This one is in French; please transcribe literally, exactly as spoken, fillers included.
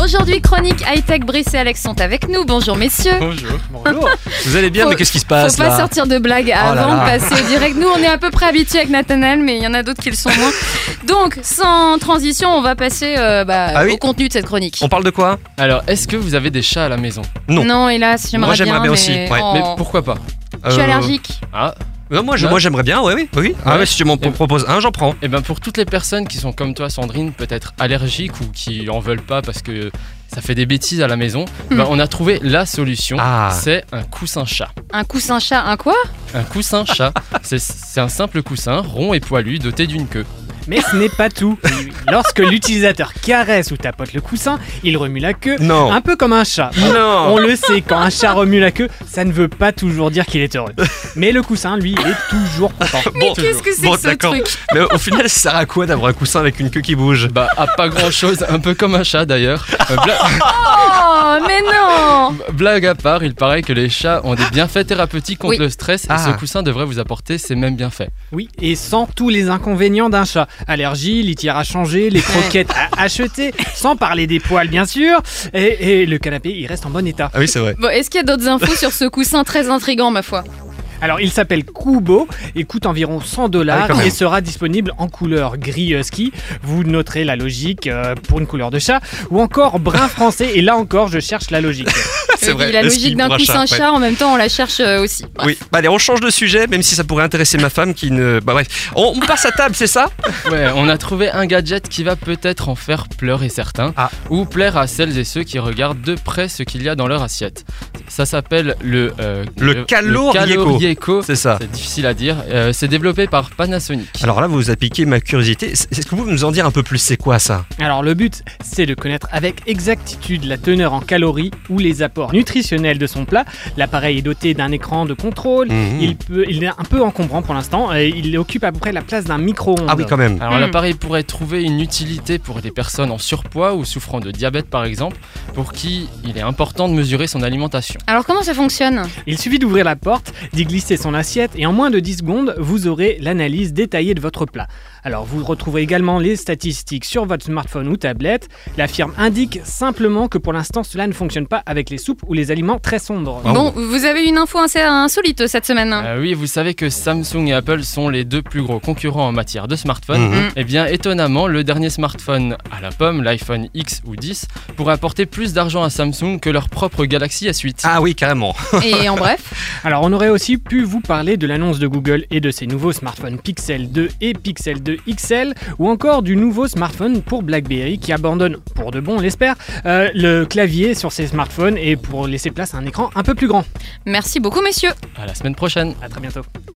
Aujourd'hui, chronique high-tech, Brice et Alex sont avec nous. Bonjour messieurs. Bonjour. Bonjour. Vous allez bien, faut, mais qu'est-ce qui se passe faut là Faut pas là sortir de blagues oh avant là là. de passer au direct. Nous, on est à peu près habitués avec Nathanaël, mais il y en a d'autres qui le sont moins. Donc, sans transition, on va passer euh, bah, ah oui au contenu de cette chronique. On parle de quoi? Alors, est-ce que vous avez des chats à la maison? Non. Non, hélas, j'aimerais Moi, j'aimerais bien, bien mais... aussi, ouais. Oh. Mais pourquoi pas? Je suis Euh, allergique. Ah, Non, moi, je, Ouais. moi j'aimerais bien, oui, oui, oui. Ah Ouais. ouais, si tu m'en Et- proposes un, j'en prends. et ben pour toutes les personnes qui sont comme toi, Sandrine, peut-être allergiques ou qui en veulent pas parce que ça fait des bêtises à la maison, Hmm. ben, on a trouvé la solution. Ah. C'est un coussin chat. Un coussin chat, un quoi? Un coussin chat, c'est, c'est un simple coussin rond et poilu doté d'une queue. Mais ce n'est pas tout. Lorsque l'utilisateur caresse ou tapote le coussin, il remue la queue, Non. un peu comme un chat. Non. On le sait, quand un chat remue la queue, ça ne veut pas toujours dire qu'il est heureux. Mais le coussin, lui, est toujours content. Bon, Qu'est-ce que c'est bon, que ce d'accord. truc? Mais au final, ça sert à quoi d'avoir un coussin avec une queue qui bouge? Bah, à pas grand chose, un peu comme un chat d'ailleurs. Euh, bla- Oh, mais non. Blague à part, il paraît que les chats ont des bienfaits thérapeutiques contre Oui. le stress et Ah. ce coussin devrait vous apporter ces mêmes bienfaits. Oui, et sans tous les inconvénients d'un chat. Allergie, litière à changer, les croquettes à acheter, sans parler des poils bien sûr. Et, et le canapé, il reste en bon état. Ah oui, c'est vrai. Bon, est-ce qu'il y a d'autres infos sur ce coussin très intriguant, ma foi? Alors, il s'appelle Kubo et coûte environ cent Ah dollars oui, quand même. et sera disponible en couleur gris husky. Vous noterez la logique euh, pour une couleur de chat ou encore brun français. Et là encore, je cherche la logique. C'est Oui, vrai. la Le logique ski d'un pour un coussin chat, chat, ouais. en même temps, on la cherche euh, aussi. Bref. Oui, bah allez, on change de sujet, même si ça pourrait intéresser ma femme qui ne. Bah bref, on, on passe à table, c'est ça? Ouais, on a trouvé un gadget qui va peut-être en faire pleurer certains Ah. ou plaire à celles et ceux qui regardent de près ce qu'il y a dans leur assiette. Ça s'appelle le euh, Le caloriéco. caloriéco. C'est ça. C'est difficile à dire. Euh, c'est développé par Panasonic. Alors là, vous vous avez piqué ma curiosité. Est-ce que vous pouvez nous en dire un peu plus? C'est quoi ça? Alors le but, c'est de connaître avec exactitude la teneur en calories ou les apports nutritionnels de son plat. L'appareil est doté d'un écran de contrôle. Mhm. Il, peut, il est un peu encombrant pour l'instant. et Il occupe à peu près la place d'un micro-ondes. Ah oui, quand même. Alors Hmm. l'appareil pourrait trouver une utilité pour les personnes en surpoids ou souffrant de diabète par exemple, pour qui il est important de mesurer son alimentation. Alors, comment ça fonctionne? Il suffit d'ouvrir la porte, d'y glisser son assiette et en moins de dix secondes, vous aurez l'analyse détaillée de votre plat. Alors vous retrouverez également les statistiques sur votre smartphone ou tablette. La firme indique simplement que pour l'instant cela ne fonctionne pas avec les soupes ou les aliments très sombres. Ah Bon, vous avez une info assez insolite cette semaine. Euh, oui, vous savez que Samsung et Apple sont les deux plus gros concurrents en matière de smartphones. Mhm. Eh bien, étonnamment, le dernier smartphone à la pomme, l'iPhone X ou dix, pourrait apporter plus d'argent à Samsung que leur propre Galaxy S huit. Ah oui, carrément. Et en bref, Alors on aurait aussi pu vous parler de l'annonce de Google et de ses nouveaux smartphones Pixel deux et Pixel deux X L ou encore du nouveau smartphone pour BlackBerry qui abandonne, pour de bon on l'espère, euh, le clavier sur ses smartphones et pour laisser place à un écran un peu plus grand. merci beaucoup messieurs. À la semaine prochaine. À très bientôt.